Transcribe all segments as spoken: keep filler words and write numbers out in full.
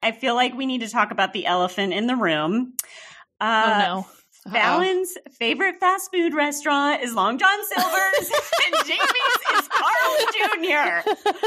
I feel like we need to talk about the elephant in the room. Uh, oh, no. Uh-oh. Fallon's favorite fast food restaurant is Long John Silver's, and Jamie's is Carl's Junior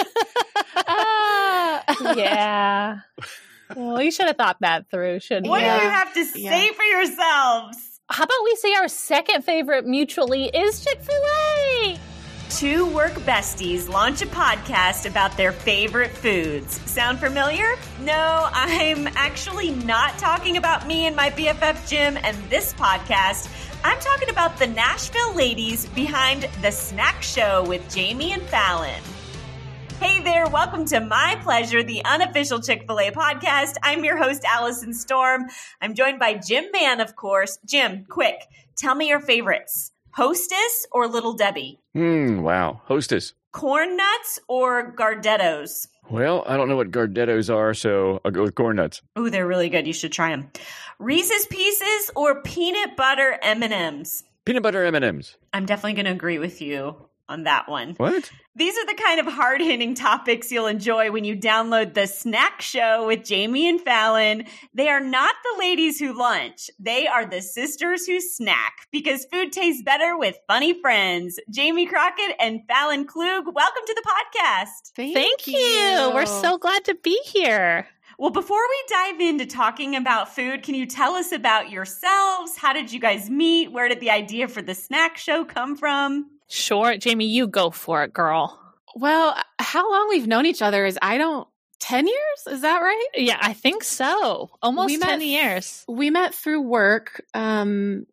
Uh, yeah. Well, you should have thought that through, shouldn't What you? do you have to say Yeah. for yourselves? How about we say our second favorite mutually is Chick-fil-A? Two work besties launch a podcast about their favorite foods. Sound familiar? No, I'm actually not talking about me and my B F F Jim and this podcast. I'm talking about the Nashville ladies behind The Snack Show with Jamie and Fallon. Hey there, welcome to My Pleasure, the unofficial Chick-fil-A podcast. I'm your host, Allison Storm. I'm joined by Jim Mann, of course. Jim, quick, tell me your favorites. Hostess or Little Debbie? Hmm, wow. Hostess. Corn nuts or Gardettos? Well, I don't know what Gardettos are, so I'll go with corn nuts. Ooh, they're really good. You should try them. Reese's Pieces or peanut butter M and M's? Peanut butter M and M's. I'm definitely going to agree with you on that one. What? These are the kind of hard-hitting topics you'll enjoy when you download The Snack Show with Jamie and Fallon. They are not the ladies who lunch. They are the sisters who snack, because food tastes better with funny friends. Jamie Crockett and Fallon Klug, welcome to the podcast. Thank, Thank you. you. We're so glad to be here. Well, before we dive into talking about food, can you tell us about yourselves? How did you guys meet? Where did the idea for The Snack Show come from? Sure. Jamie, you go for it, girl. Well, how long we've known each other is, I don't, ten years? Is that right? Yeah, I think so. Almost we ten met, years. We met through work. Um,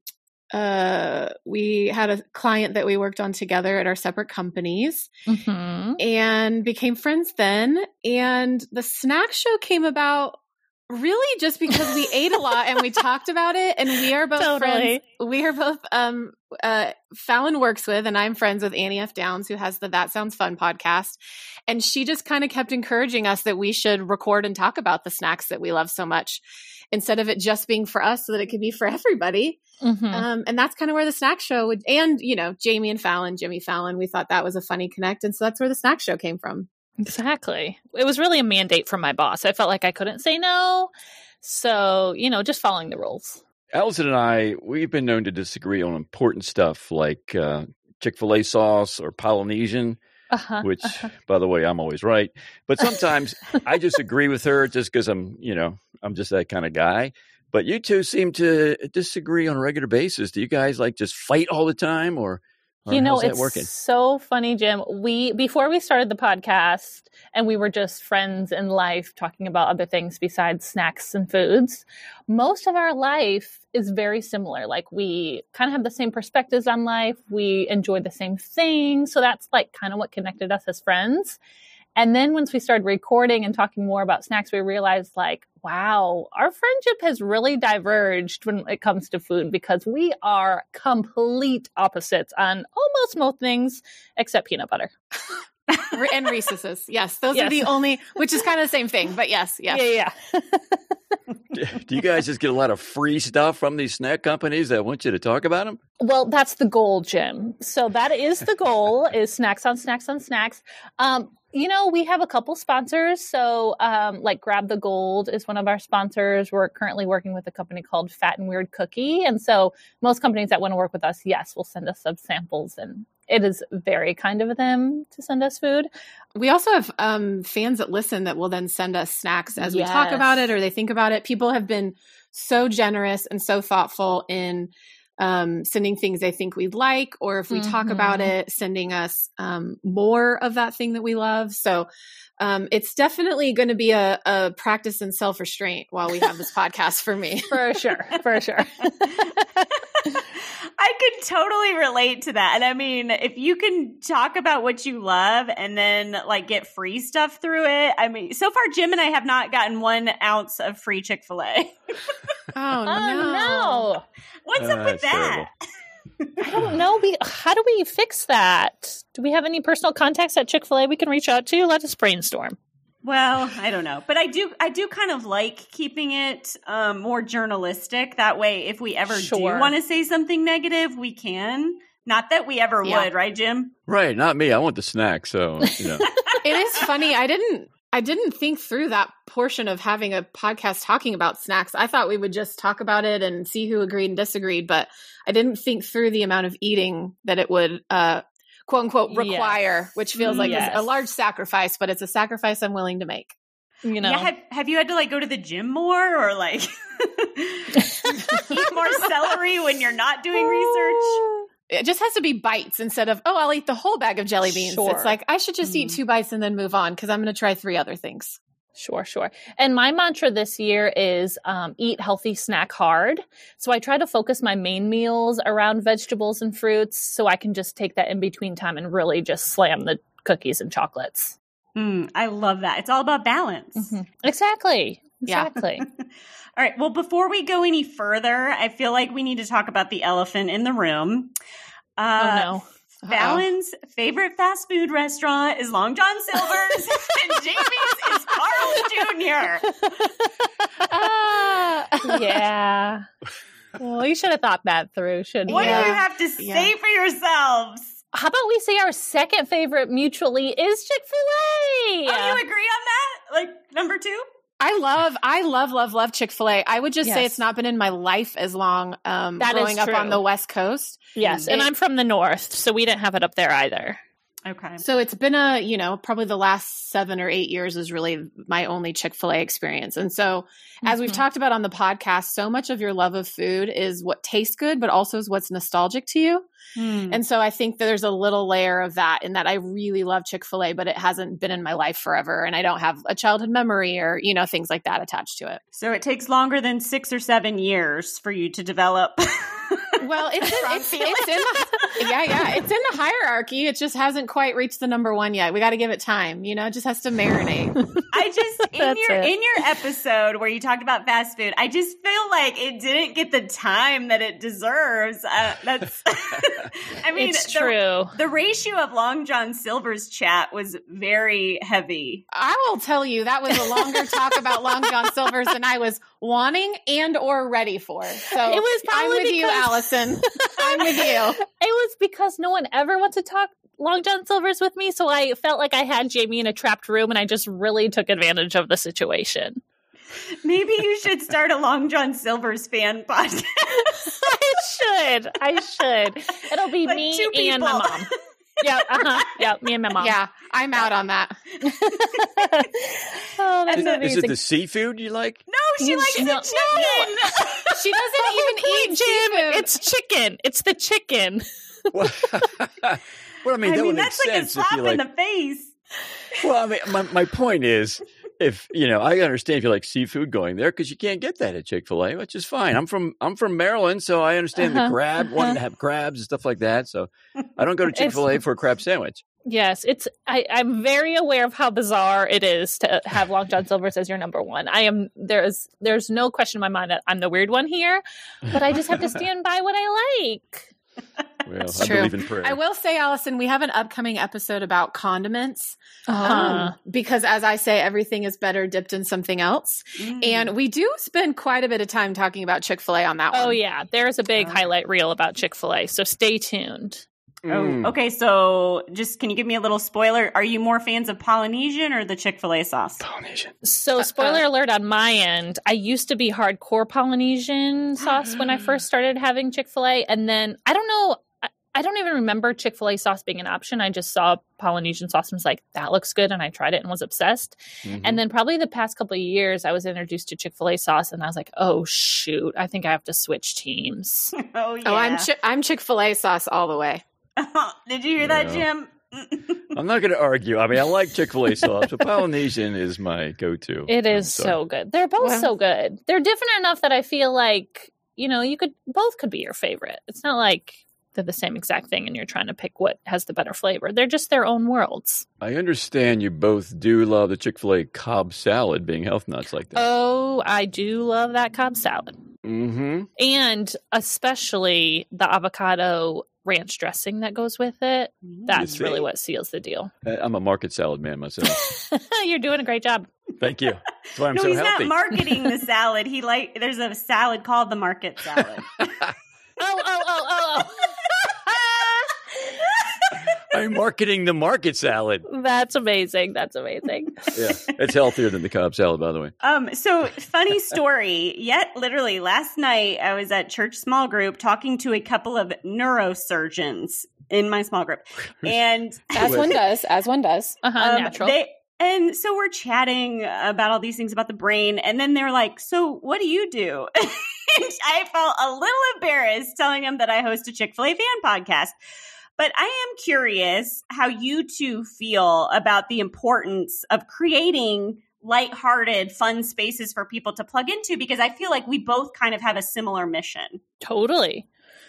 uh, we had a client that we worked on together at our separate companies mm-hmm. and became friends then. And the Snack Show came about really just because we ate a lot and we talked about it, and we are both totally. friends. We are both, um, uh, Fallon works with, and I'm friends with Annie F. Downs, who has the That Sounds Fun podcast. And she just kind of kept encouraging us that we should record and talk about the snacks that we love so much, instead of it just being for us, so that it could be for everybody. Mm-hmm. Um, and that's kind of where the Snack Show would, and, you know, Jamie and Fallon, Jimmy Fallon, we thought that was a funny connect. And so that's where the Snack Show came from. Exactly. It was really a mandate from my boss. I felt like I couldn't say no. So, you know, just following the rules. Allison and I, we've been known to disagree on important stuff like uh, Chick-fil-A sauce or Polynesian, uh-huh, which, uh-huh. by the way, I'm always right. But sometimes I just agree with her just because I'm, you know, I'm just that kind of guy. But you two seem to disagree on a regular basis. Do you guys like just fight all the time, or? Or you know, how's that it's working? So funny, Jim. We before we started the podcast, and we were just friends in life talking about other things besides snacks and foods. Most of our life is very similar. Like, we kind of have the same perspectives on life. We enjoy the same things. So that's like kind of what connected us as friends. And then once we started recording and talking more about snacks, we realized, like, wow, our friendship has really diverged when it comes to food, because we are complete opposites on almost most things except peanut butter. And Reese's. Yes, those yes. are the only, which is kind of the same thing, but yes, yes. Yeah, yeah. Do you guys just get a lot of free stuff from these snack companies that want you to talk about them? Well, that's the goal, Jim. So that is the goal, is snacks on snacks on snacks. Um, You know, we have a couple sponsors. So um, like Grab the Gold is one of our sponsors. We're currently working with a company called Fat and Weird Cookie. And so most companies that want to work with us, yes, will send us some samples. And it is very kind of them to send us food. We also have um, fans that listen that will then send us snacks as Yes. we talk about it, or they think about it. People have been so generous and so thoughtful in Um, sending things they think we'd like, or if we mm-hmm. talk about it, sending us um, more of that thing that we love. So um, it's definitely going to be a, a practice in self-restraint while we have this podcast for me. For sure. For sure. I could totally relate to that. And I mean, if you can talk about what you love and then like get free stuff through it. I mean, so far, Jim and I have not gotten one ounce of free Chick-fil-A. Oh, no. Oh, no. What's Uh, up with that? I don't know. We how do we fix that? Do we have any personal contacts at Chick-fil-A we can reach out to? Let us brainstorm. Well, I don't know, but I do. I do kind of like keeping it um, more journalistic. That way, if we ever Sure. do want to say something negative, we can. Not that we ever Yeah. would, right, Jim? Right, not me. I want the snack, so, you know. It is funny. I didn't I didn't think through that portion of having a podcast talking about snacks. I thought we would just talk about it and see who agreed and disagreed, but I didn't think through the amount of eating that it would, uh, quote unquote, require, yes. which feels like yes. a large sacrifice, but it's a sacrifice I'm willing to make. You know, yeah, have, have you had to like go to the gym more or like eat more celery when you're not doing research? It just has to be bites instead of, oh, I'll eat the whole bag of jelly beans. Sure. It's like, I should just mm. eat two bites and then move on because I'm going to try three other things. Sure, sure. And my mantra this year is um, eat healthy, snack hard. So I try to focus my main meals around vegetables and fruits so I can just take that in between time and really just slam the cookies and chocolates. Mm, I love that. It's all about balance. Mm-hmm. Exactly. Exactly. Yeah. All right. Well, before we go any further, I feel like we need to talk about the elephant in the room. Uh, oh, no. Uh-oh. Fallon's favorite fast food restaurant is Long John Silver's, and Jamie's is Carl's Junior Uh, yeah. Well, you should have thought that through, shouldn't what you? What do you have to say yeah. for yourselves? How about we say our second favorite mutually is Chick-fil-A? Oh, you agree on that? Like number two? I love, I love, love, love Chick-fil-A. I would just yes. say it's not been in my life as long um, that growing up on the West Coast. Yes, it, and I'm from the North, so we didn't have it up there either. Okay. So it's been a, you know, probably the last seven or eight years is really my only Chick-fil-A experience. And so mm-hmm. as we've talked about on the podcast, so much of your love of food is what tastes good, but also is what's nostalgic to you. Mm. And so I think that there's a little layer of that in that I really love Chick-fil-A, but it hasn't been in my life forever. And I don't have a childhood memory or, you know, things like that attached to it. So it takes longer than six or seven years for you to develop. Well, it's in, it's, it's in the, yeah, yeah, it's in the hierarchy. It just hasn't quite reached the number one yet. We got to give it time. You know, it just has to marinate. I just in your it. in your episode where you talked about fast food, I just feel like it didn't get the time that it deserves. Uh, that's, I mean, it's the, true. The ratio of Long John Silver's chat was very heavy. I will tell you that was a longer talk about Long John Silver's than I was wanting and or ready for. So it was probably I'm with because- you, Allison. I'm with you. It was because no one ever wants to talk Long John Silver's with me, so I felt like I had Jamie in a trapped room, and I just really took advantage of the situation. Maybe you should start a Long John Silver's fan podcast. I should. I should. It'll be like me and my mom. Yeah, uh-huh. Yeah, me and my mom. Yeah, I'm out on that. Oh, that's is, amazing. Is it the seafood you like? No, she likes she, the no, chicken. No. She doesn't even eat Jim. seafood. It's chicken. It's the chicken. Well, well I mean, I that mean would make that's like sense a slap if you like. in the face. Well, I mean, my my point is, if you know, I understand if you like seafood going there because you can't get that at Chick-fil-A, which is fine. I'm from I'm from Maryland, so I understand uh-huh. the crab, uh-huh. wanting to have crabs and stuff like that. So I don't go to Chick-fil-A for a crab sandwich. Yes, it's. I, I'm very aware of how bizarre it is to have Long John Silver's as your number one. I am. There's there's no question in my mind that I'm the weird one here, but I just have to stand by what I like. Well, That's I true. believe in prayer. I will say, Allison, we have an upcoming episode about condiments. Uh, um, because as I say, everything is better dipped in something else. Mm. And we do spend quite a bit of time talking about Chick-fil-A on that one. Oh, yeah. There's a big uh, highlight reel about Chick-fil-A. So stay tuned. Mm. Oh, okay. So just can you give me a little spoiler? Are you more fans of Polynesian or the Chick-fil-A sauce? Polynesian. So spoiler uh, alert on my end, I used to be hardcore Polynesian sauce when I first started having Chick-fil-A. And then I don't know, I, I don't even remember Chick-fil-A sauce being an option. I just saw Polynesian sauce and was like, that looks good. And I tried it and was obsessed. Mm-hmm. And then probably the past couple of years, I was introduced to Chick-fil-A sauce and I was like, oh, shoot, I think I have to switch teams. oh, yeah. Oh, I'm, Chi- I'm Chick-fil-A sauce all the way. Did you hear that, Jim? I'm not going to argue. I mean, I like Chick-fil-A sauce, but Polynesian is my go-to. It is so. so good. They're both well, so good. They're different enough that I feel like, you know, you could both could be your favorite. It's not like they're the same exact thing and you're trying to pick what has the better flavor. They're just their own worlds. I understand you both do love the Chick-fil-A Cobb salad, being health nuts like that. Oh, I do love that Cobb salad. Mm-hmm. And especially the avocado ranch dressing that goes with it. That's really what seals the deal. I'm a market salad man myself. You're doing a great job. Thank you. That's why I'm no, so he's healthy. Not marketing the salad. He like there's a salad called the market salad. oh, oh, oh, oh, oh. I'm marketing the market salad. That's amazing. That's amazing. Yeah, it's healthier than the Cobb salad, by the way. Um, so funny story. Yet, literally last night, I was at church small group talking to a couple of neurosurgeons in my small group, and as one does, as one does, uh-huh, um, natural. They, and so we're chatting about all these things about the brain, and then they're like, "So, what do you do?" And I felt a little embarrassed telling them that I host a Chick-fil-A fan podcast. But I am curious how you two feel about the importance of creating lighthearted, fun spaces for people to plug into, because I feel like we both kind of have a similar mission. Totally.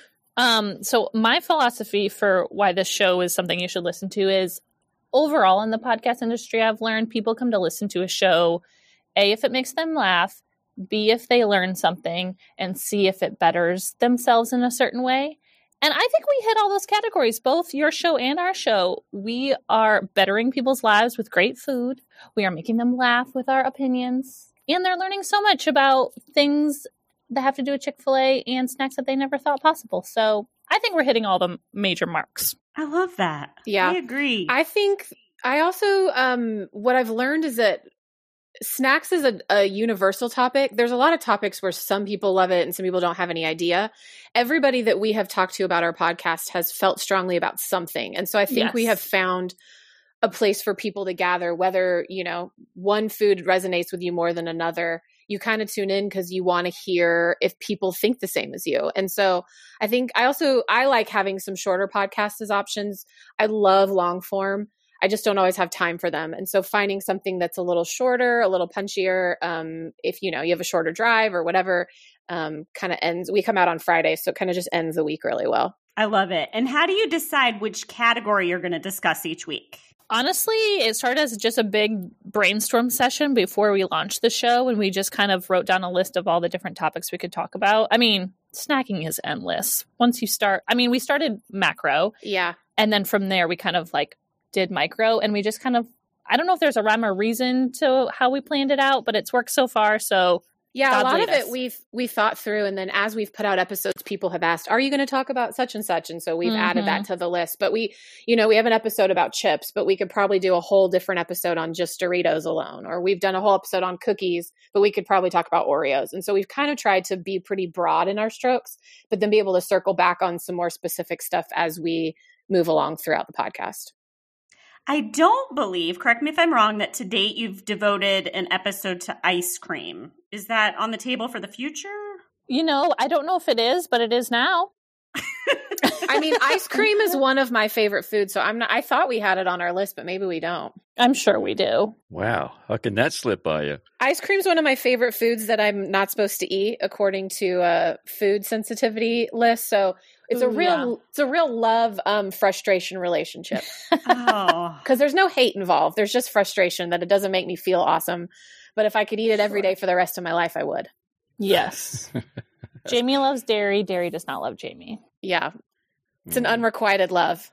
Um, so my philosophy for why this show is something you should listen to is overall in the podcast industry, I've learned people come to listen to a show, A, if it makes them laugh, B, if they learn something, and C, if it betters themselves in a certain way. And I think we hit all those categories, both your show and our show. We are bettering people's lives with great food. We are making them laugh with our opinions. And they're learning so much about things that have to do with Chick-fil-A and snacks that they never thought possible. So I think we're hitting all the major marks. I love that. Yeah. I agree. I think I also, um, what I've learned is that snacks is a, a universal topic. There's a lot of topics where some people love it and some people don't have any idea. Everybody that we have talked to about our podcast has felt strongly about something. And so I think Yes. we have found a place for people to gather, whether, you know, one food resonates with you more than another. You kind of tune in because you want to hear if people think the same as you. And so I think I also, I like having some shorter podcasts as options. I love long form. I just don't always have time for them. And so finding something that's a little shorter, a little punchier, um, if, you know, you have a shorter drive or whatever, um, kind of ends, we come out on Friday. So it kind of just ends the week really well. I love it. And how do you decide which category you're going to discuss each week? Honestly, it started as just a big brainstorm session before we launched the show. And we just kind of wrote down a list of all the different topics we could talk about. I mean, snacking is endless. Once you start, I mean, we started macro. Yeah. And then from there, we kind of like did micro, and we just kind of, I don't know if there's a rhyme or reason to how we planned it out, but it's worked so far. So yeah, God a lot lead of us. it we've we thought through, and then as we've put out episodes, people have asked, "Are you going to talk about such and such?" And so we've Mhm. added that to the list. But we, you know, we have an episode about chips, but we could probably do a whole different episode on just Doritos alone, or we've done a whole episode on cookies, but we could probably talk about Oreos. And so we've kind of tried to be pretty broad in our strokes, but then be able to circle back on some more specific stuff as we move along throughout the podcast. I don't believe, correct me if I'm wrong, that to date you've devoted an episode to ice cream. Is that on the table for the future? You know, I don't know if it is, but it is now. I mean, ice cream is one of my favorite foods, so I'm not, I thought we had it on our list, but maybe we don't. I'm sure we do. Wow. How can that slip by you? Ice cream is one of my favorite foods that I'm not supposed to eat according to a food sensitivity list. So it's Ooh, a real, yeah. it's a real love um, frustration relationship Oh, because there's no hate involved. There's just frustration that it doesn't make me feel awesome. But if I could eat it every day for the rest of my life, I would. Yes. Jamie loves dairy. Dairy does not love Jamie. Yeah. It's an unrequited love.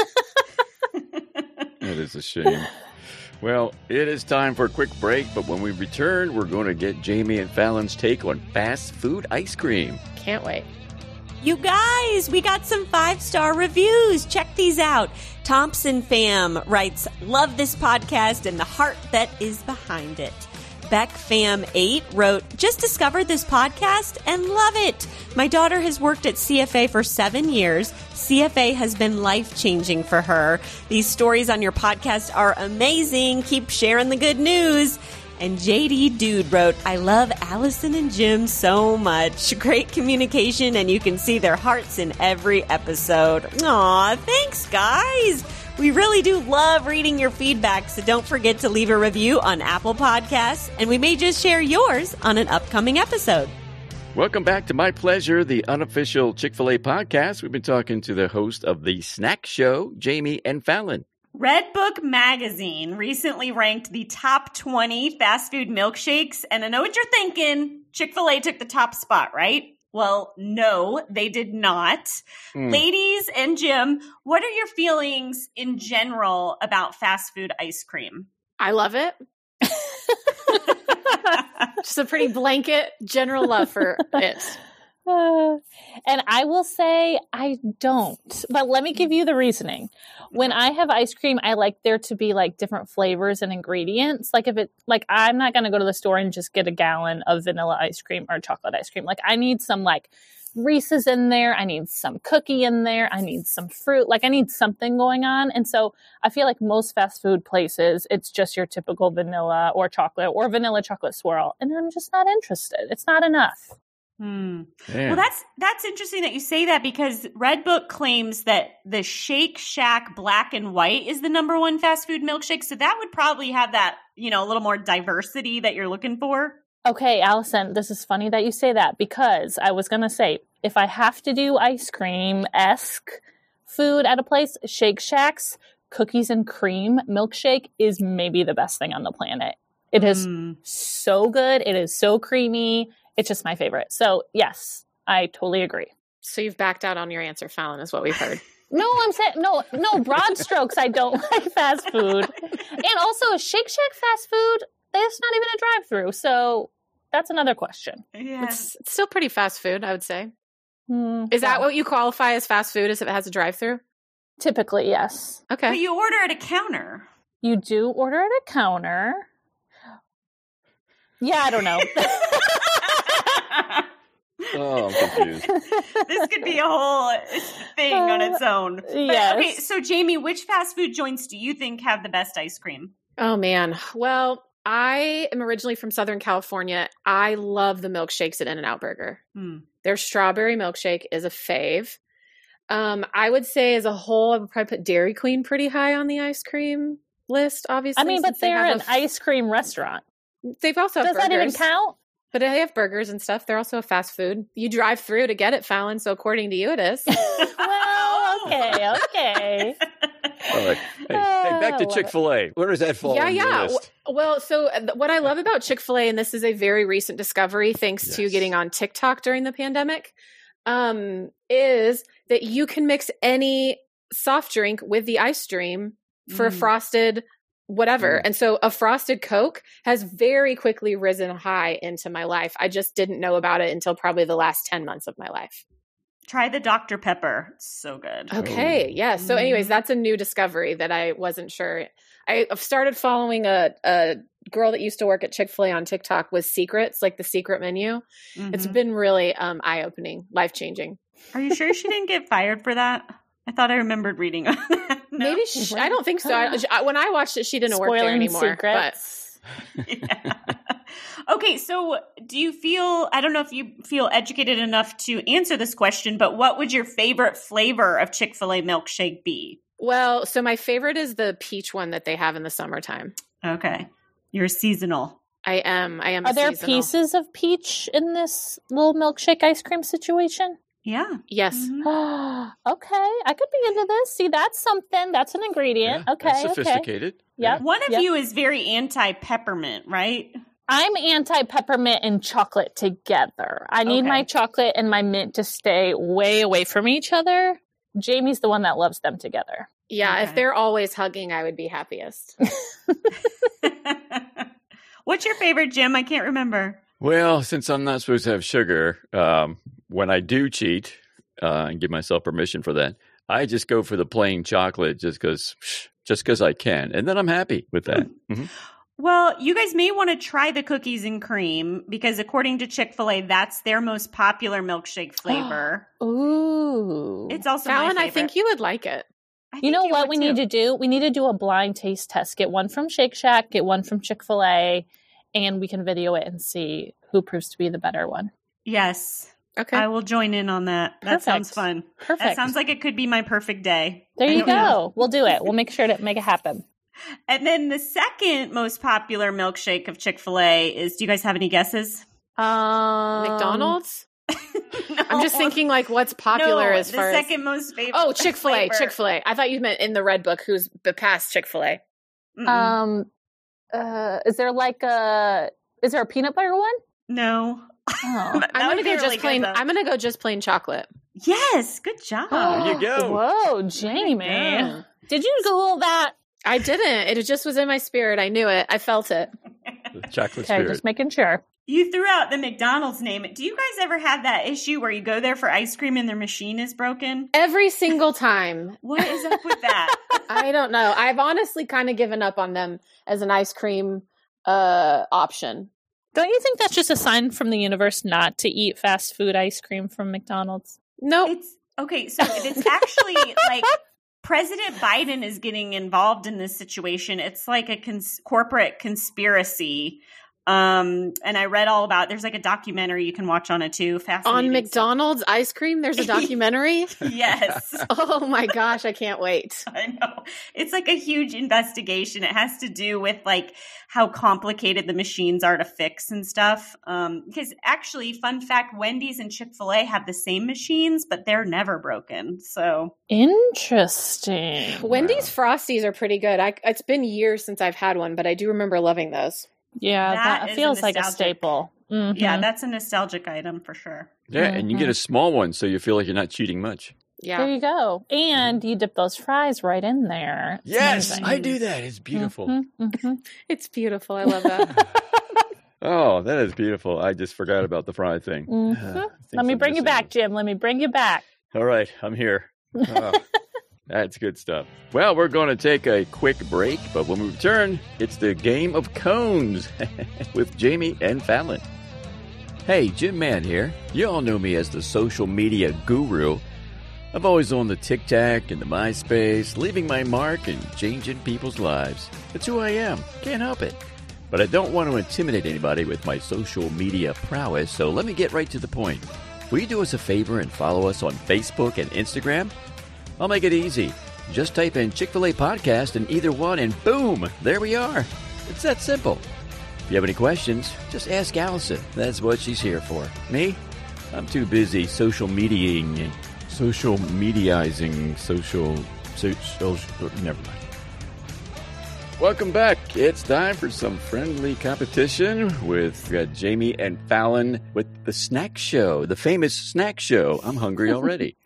It is a shame. Well, it is time for a quick break, but when we return, we're going to get Jamie and Fallon's take on fast food ice cream. Can't wait. you guys, we got some five-star reviews. Check these out. Thompson Fam writes, love this podcast and the heart that is behind it. Beck Fam eight wrote, just discovered this podcast and love it. My daughter has worked at C F A for seven years. C F A has been life-changing for her. These stories on your podcast are amazing. Keep sharing the good news. And J D Dude wrote, I love Allison and Jim so much. Great communication, and you can see their hearts in every episode. Aw, thanks, guys. We really do love reading your feedback, so don't forget to leave a review on Apple Podcasts, and we may just share yours on an upcoming episode. Welcome back to My Pleasure, the unofficial Chick-fil-A podcast. We've been talking to the host of The Snack Show, Jamie and Fallon. Redbook Magazine recently ranked the top twenty fast food milkshakes, and I know what you're thinking. Chick-fil-A took the top spot, right? Well, no, they did not. Mm. Ladies and Jim, what are your feelings in general about fast food ice cream? I love it. Just a pretty blanket general love for it. Uh, and I will say I don't, but let me give you the reasoning. When I have ice cream, I like there to be like different flavors and ingredients. Like if it, like I'm not going to go to the store and just get a gallon of vanilla ice cream or chocolate ice cream. Like I need some like Reese's in there. I need some cookie in there. I need some fruit. Like I need something going on. And so I feel like most fast food places, it's just your typical vanilla or chocolate or vanilla chocolate swirl. And I'm just not interested. It's not enough. Hmm. Well, that's that's interesting that you say that because Redbook claims that the Shake Shack Black and White is the number one fast food milkshake. So that would probably have that, you know, a little more diversity that you're looking for. Okay, Allison, this is funny that you say that because I was going to say, if I have to do ice cream-esque food at a place, Shake Shack's cookies and cream milkshake is maybe the best thing on the planet. It is mm. so good. It is so creamy. It's just my favorite. So, yes, I totally agree. So you've backed out on your answer, Fallon, is what we've heard. No, I'm saying, no, no, broad strokes, I don't like fast food. And also, Shake Shack fast food, there's not even a drive-through. So that's another question. Yeah. It's, it's still pretty fast food, I would say. Mm, is that well, what you qualify as fast food, is if it has a drive-through? Typically, yes. Okay. But you order at a counter. You do order at a counter. Yeah, I don't know. Oh, I'm confused. This could be a whole thing on its own. But, yes. Okay, so Jamie, which fast food joints do you think have the best ice cream? Oh, man. Well, I am originally from Southern California. I love the milkshakes at In-N-Out Burger. Hmm. Their strawberry milkshake is a fave. Um, I would say as a whole, I would probably put Dairy Queen pretty high on the ice cream list, obviously. I mean, but they they're an f- ice cream restaurant. They've also Does have burgers. that even count? But they have burgers and stuff. They're also a fast food. You drive through to get it, Fallon, so according to you, it is. Well, okay, okay. All right. Hey, hey back to Chick-fil-A. Where does that fall yeah, on yeah. your list? Well, so what I love about Chick-fil-A, and this is a very recent discovery thanks Yes. to getting on TikTok during the pandemic, um, is that you can mix any soft drink with the ice stream for Mm. frosted whatever. Mm. And so a frosted Coke has very quickly risen high into my life. I just didn't know about it until probably the last ten months of my life. Try the Doctor Pepper. It's so good. Okay. Yeah. So anyways, that's a new discovery that I wasn't sure. I've started following a, a girl that used to work at Chick-fil-A on TikTok with secrets, like the secret menu. Mhm. It's been really um, eye-opening, life-changing. Are you sure she didn't get fired for that? I thought I remembered reading on that. No? Maybe she, I don't think so. I, I, when I watched it, she didn't work there Spoiling anymore. secrets. Yeah. Okay, so do you feel, I don't know if you feel educated enough to answer this question, but what would your favorite flavor of Chick-fil-A milkshake be? But, well, so my favorite is the peach one that they have in the summertime. Okay. You're seasonal. I am. I am. Are a there seasonal. pieces of peach in this little milkshake ice cream situation? Yeah. Yes. Mhm. Okay, I could be into this. See, that's something. That's an ingredient. Yeah, okay, that's okay. sophisticated. Yep. One of Yep. you is very anti-peppermint, right? I'm anti-peppermint and chocolate together. I need Okay. my chocolate and my mint to stay way away from each other. Jamie's the one that loves them together. Yeah. Okay. If they're always hugging, I would be happiest. What's your favorite, Jim? I can't remember. Well, since I'm not supposed to have sugar, um, when I do cheat uh, and give myself permission for that, I just go for the plain chocolate just because just because I can. And then I'm happy with that. Mm-hmm. Well, you guys may want to try the cookies and cream because according to Chick-fil-A, that's their most popular milkshake flavor. Ooh. It's also Fallon, my I favorite. think you would like it. I You think know what would we too. need to do? We need to do a blind taste test. Get one from Shake Shack, get one from Chick-fil-A, and we can video it and see who proves to be the better one. Yes. Okay. I will join in on that. That Perfect. sounds fun. Perfect. That sounds like it could be my perfect day. there I you don't go. know. We'll do it. We'll make sure to make it happen. And then the second most popular milkshake of Chick-fil-A is, do you guys have any guesses? Um, McDonald's? No. I'm just thinking like what's popular no, as far the as second most favorite. Oh, Chick-fil-A, flavor. Chick-fil-A. I thought you meant in the red book who's b- past Chick-fil-A. Mm-mm. Um, uh, is there like a, is there a peanut butter one? no. Oh. That I'm would gonna be go really just plain. good, though. I'm gonna go just plain chocolate. Yes, good job. There you go. Whoa, Jamie. go. Did you Google that? I didn't. It just was in my spirit. I knew it. I felt it. The chocolate Okay, spirit. just making sure. You threw out the McDonald's name. Do you guys ever have that issue where you go there for ice cream and their machine is broken? Every single time. What is up with that? I don't know. I've honestly kind of given up on them as an ice cream uh, option. Don't you think that's just a sign from the universe not to eat fast food ice cream from McDonald's? No. It's okay. So it's actually like President Biden is getting involved in this situation. It's like a cons- corporate conspiracy. Um, and I read all about, there's like a documentary you can watch on it too. Fascinating On McDonald's stuff. Ice cream, there's a documentary? Yes. Oh my gosh, I can't wait. I know. It's like a huge investigation. It has to do with like how complicated the machines are to fix and stuff. Um, because actually, fun fact, Wendy's and Chick-fil-A have the same machines, but they're never broken. So interesting. Wendy's Frosties are pretty good. I, it's been years since I've had one, but I do remember loving those. Yeah, that that feels a like a staple. Mm-hmm. Yeah, that's a nostalgic item for sure. Yeah, Mm-hmm. and you get a small one, so you feel like you're not cheating much. Yeah. There you go. And you dip those fries right in there. It's Yes, amazing. I do that. It's beautiful. Mm-hmm, mm-hmm. It's beautiful. I love that. Oh, that is beautiful. I just forgot about the fry thing. Mm-hmm. Uh, Let things me I'm bring you missing. back, Jim. Let me bring you back. All right, I'm here. Oh, that's good stuff. Well, we're going to take a quick break, but when we return, it's the game of cones with Jamie and Fallon. Hey, Jim Mann here. You all know me as the social media guru. I'm always on the TikTok and the MySpace, leaving my mark and changing people's lives. That's who I am. Can't help it. But I don't want to intimidate anybody with my social media prowess, so let me get right to the point. Will you do us a favor and follow us on Facebook and Instagram? I'll make it easy. Just type in Chick-fil-A Podcast in either one and boom, there we are. It's that simple. If you have any questions, just ask Allison. That's what she's here for. Me? I'm too busy social mediating, social mediaizing, social, social, never mind. Welcome back. It's time for some friendly competition with uh, Jamie and Fallon with the Snack Show, the famous Snack Show. I'm hungry already.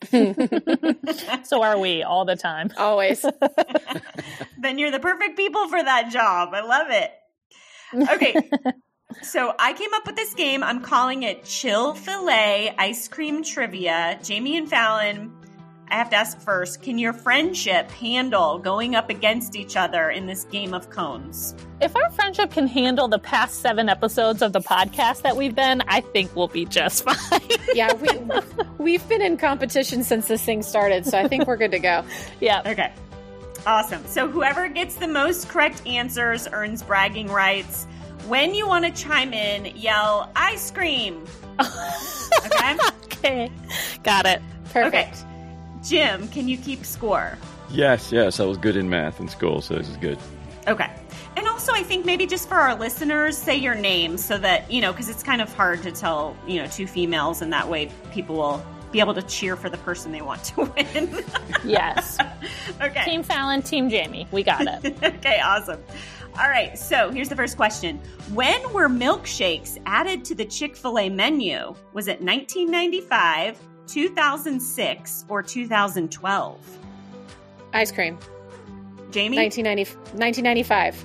So are we all the time. Always. Then you're the perfect people for that job. I love it. Okay. So I came up with this game. I'm calling it Chill-fil-A Ice Cream Trivia. Jamie and Fallon, I have to ask first, can your friendship handle going up against each other in this game of cones? If our friendship can handle the past seven episodes of the podcast that we've been, I think we'll be just fine. Yeah, we, we've been in competition since this thing started, so I think we're good to go. Yeah. Okay. Awesome. So whoever gets the most correct answers earns bragging rights. When you want to chime in, yell, ice cream. Okay? Okay. Got it. Perfect. Okay. Jim, can you keep score? Yes, yes, I was good in math in school, so this is good. Okay. And also, I think maybe just for our listeners, say your name so that, you know, because it's kind of hard to tell, you know, two females, and that way people will be able to cheer for the person they want to win. Yes. Okay. Team Fallon, Team Jamie. We got it. Okay, awesome. All right, so here's the first question. When were milkshakes added to the Chick-fil-A menu? Was it nineteen ninety-five, two thousand six, or two thousand twelve? Ice cream. Jamie? nineteen ninety, nineteen ninety-five.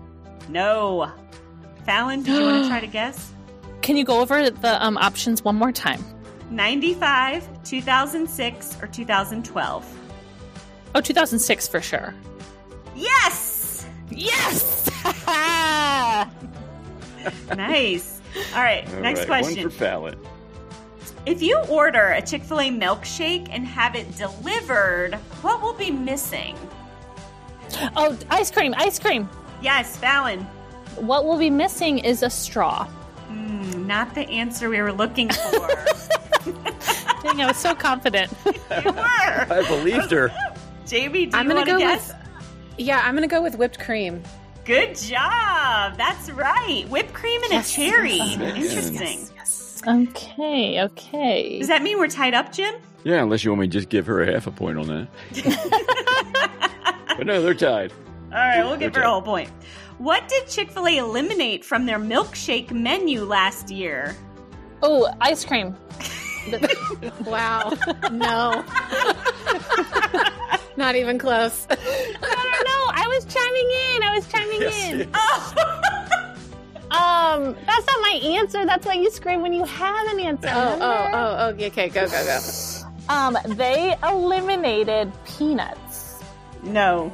No. Fallon, do you want to try to guess? Can you go over the um, options one more time? ninety-five, two thousand six, or two thousand twelve? Oh, two thousand six for sure. Yes! Yes! Nice. All right, All next right, question. One for Fallon. If you order a Chick-fil-A milkshake and have it delivered, what will be missing? Oh, ice cream, ice cream. Yes, Fallon. What will be missing is a straw. Mm, not the answer we were looking for. Dang, I was so confident. You were. I believed her. Jamie, do I'm you gonna want to go guess? with. Yeah, I'm gonna go with whipped cream. Good job. That's right. Whipped cream and Yes, a cherry. yes, yes, Interesting. Yes. Okay, okay. Does that mean we're tied up, Jim? Yeah, unless you want me to just give her a half a point on that. But no, they're tied. All right, we'll give her Okay. a whole point. What did Chick-fil-A eliminate from their milkshake menu last year? Oh, ice cream. Wow. No. Not even close. I don't know. I was chiming in. I was chiming Yes, in. yes. Oh! Um, that's not my answer. That's why you scream when you have an answer. Oh, oh, oh, oh, okay, go, go, go. Um, they eliminated peanuts. No.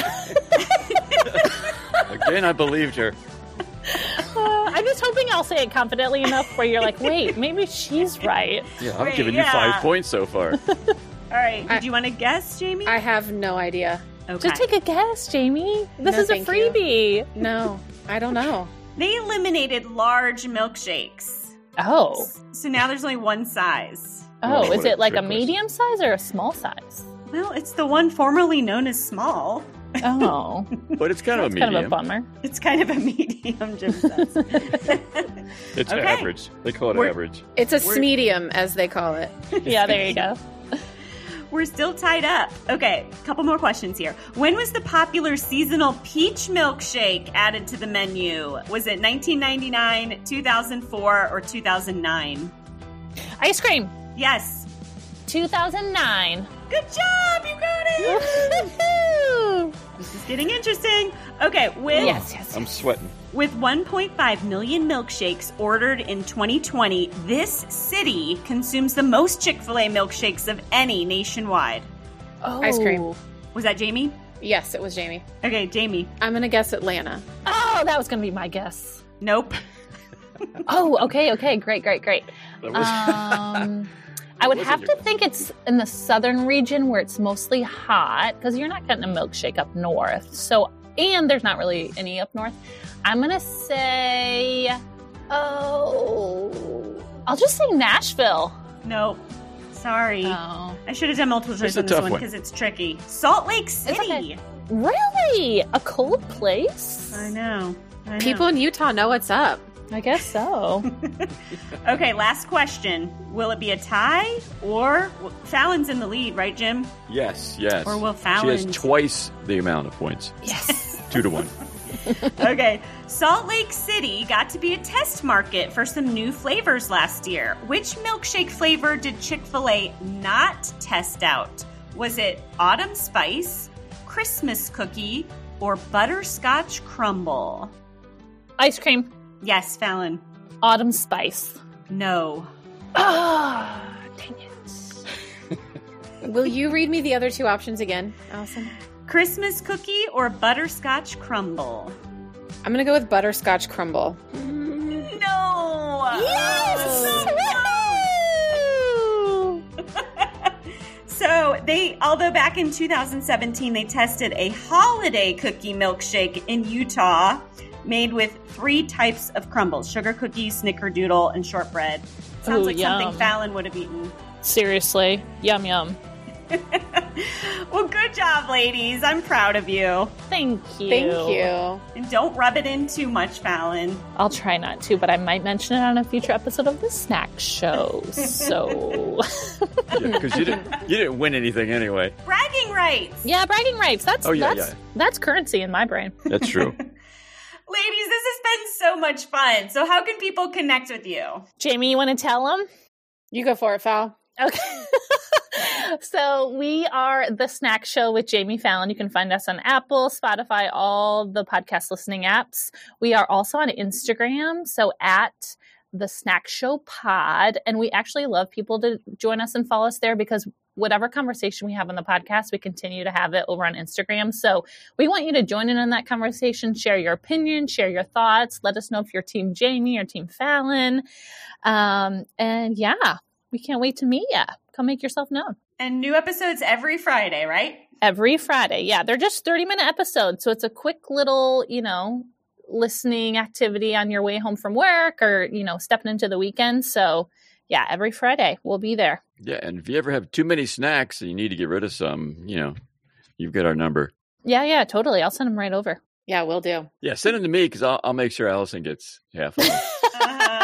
Again, I believed her. Uh, I'm just hoping I'll say it confidently enough where you're like, wait, maybe she's right. Yeah, I'm Wait, giving yeah. you five points so far. All right. I- Did you want to guess, Jamie? I have no idea. okay. Just take a guess, Jamie. This No, is a thank you. freebie. No, I don't know. They eliminated large milkshakes. Oh. So now there's only one size. Oh, Oh, is what a it like a trick question. medium size or a small size? Well, it's the one formerly known as small. Oh, But it's kind of a that's kind medium. of a bummer. It's kind of a medium, Jim says. It's Okay. average. They call it We're- average. It's a We're- smedium, as they call it. Yeah, there you go. We're still tied up. Okay, a couple more questions here. When was the popular seasonal peach milkshake added to the menu? Was it nineteen ninety-nine, two thousand four, or two thousand nine? Ice cream, Yes. two thousand nine. Good job, you got it. Woohoo! This is getting interesting. Okay, with Yes, yes. I'm sweating. With one point five million milkshakes ordered in twenty twenty, this city consumes the most Chick-fil-A milkshakes of any nationwide. Oh. Ice cream. Was that Jamie? Yes, it was Jamie. Okay, Jamie. I'm going to guess Atlanta. Oh, that was going to be my guess. Nope. Oh, okay, okay. Great, great, great. That was- Um, I would wasn't have your to guess. think it's in the southern region where it's mostly hot because you're not getting a milkshake up north. So, and there's not really any up north. I'm going to say, oh, I'll just say Nashville. Nope. Sorry. Oh. I should have done multiple choice It's a on this tough one one. because it's tricky. Salt Lake City. okay. Really? A cold place? I know. I know. People in Utah know what's up. I guess so. Okay, last question. Will it be a tie or Fallon's in the lead, right, Jim? Yes, yes. Or will She Fallon? has twice the amount of points. Yes. Two to one. Okay, Salt Lake City got to be a test market for some new flavors last year. Which milkshake flavor did Chick-fil-A not test out? Was it Autumn Spice, Christmas Cookie, or Butterscotch Crumble? Ice cream. Yes, Fallon. Autumn spice. No. Ah, dang it. Will you read me the other two options again, Allison? Christmas Cookie or Butterscotch Crumble? I'm going to go with butterscotch crumble. No. Yes! Oh, So they, although back in two thousand seventeen they tested a holiday cookie milkshake in Utah made with three types of crumbles: sugar cookies, snickerdoodle, and shortbread. Sounds Ooh, like yum. something Fallon would have eaten. Seriously. Yum, yum. Well, good job, ladies. I'm proud of you. Thank you. Thank you. And don't rub it in too much, Fallon. I'll try not to, but I might mention it on a future episode of the Snack Show. So, Because you didn't you didn't win anything anyway. Bragging rights. yeah, bragging rights. That's Oh, yeah, that's yeah. that's currency in my brain. That's true. Ladies, this has been so much fun. So how can people connect with you? Jamie, you want to tell them? You go for it, Fal. Okay. So we are the Snack Show with Jamie Fallon. You can find us on Apple, Spotify, all the podcast listening apps. We are also on Instagram, so at the Snack Show Pod. And we actually love people to join us and follow us there because whatever conversation we have on the podcast, we continue to have it over on Instagram. So we want you to join in on that conversation, share your opinion, share your thoughts. Let us know if you're Team Jamie or Team Fallon. Um, and yeah, we can't wait to meet you. Come make yourself known. And new episodes every Friday, right? Every Friday. Yeah, they're just thirty minute episodes. So it's a quick little, you know, listening activity on your way home from work or, you know, stepping into the weekend. So yeah, every Friday we'll be there. Yeah, and if you ever have too many snacks and you need to get rid of some, you know, you've got our number. Yeah, yeah, totally. I'll send them right over. Yeah, will do. Yeah, send them to me because I'll, I'll make sure Allison gets half of them.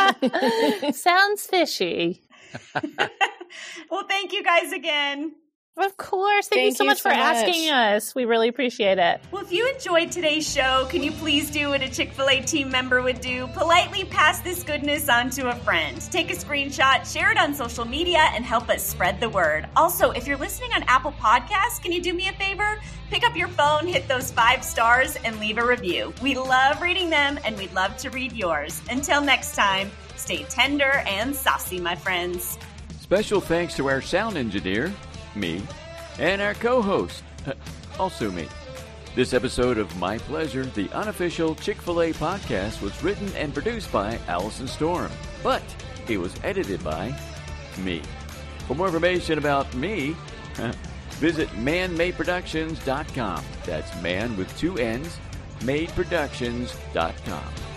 Uh-huh. Sounds fishy. Well, thank you guys again. Of course. Thank, Thank you so you much so for much. asking us. We really appreciate it. Well, if you enjoyed today's show, can you please do what a Chick-fil-A team member would do? Politely pass this goodness on to a friend. Take a screenshot, share it on social media, and help us spread the word. Also, if you're listening on Apple Podcasts, can you do me a favor? Pick up your phone, hit those five stars, and leave a review. We love reading them, and we'd love to read yours. Until next time, stay tender and saucy, my friends. Special thanks to our sound engineer, me, and our co-host, also me. This episode of My Pleasure, the unofficial Chick-fil-A podcast, was written and produced by Allison Storm, but it was edited by me. For more information about me, visit man made productions dot com. That's man with two N's, made productions dot com.